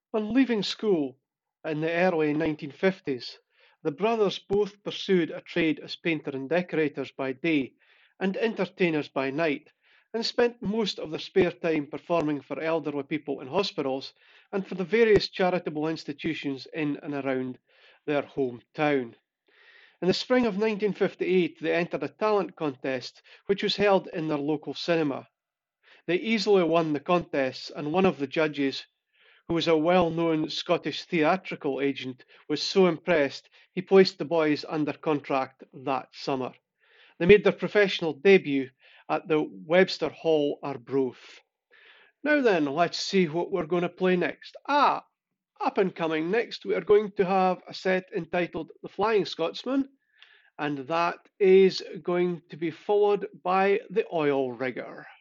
On leaving school in the early 1950s, the brothers both pursued a trade as painter and decorators by day and entertainers by night, and spent most of their spare time performing for elderly people in hospitals and for the various charitable institutions in and around their hometown. In the spring of 1958, they entered a talent contest which was held in their local cinema. They easily won the contest, and one of the judges, who was a well-known Scottish theatrical agent, was so impressed he placed the boys under contract that summer. They made their professional debut at the Webster Hall, Arbroath. Now then, let's see what we're going to play next. Up and coming next, we are going to have a set entitled The Flying Scotsman, and that is going to be followed by The Oil Rigger.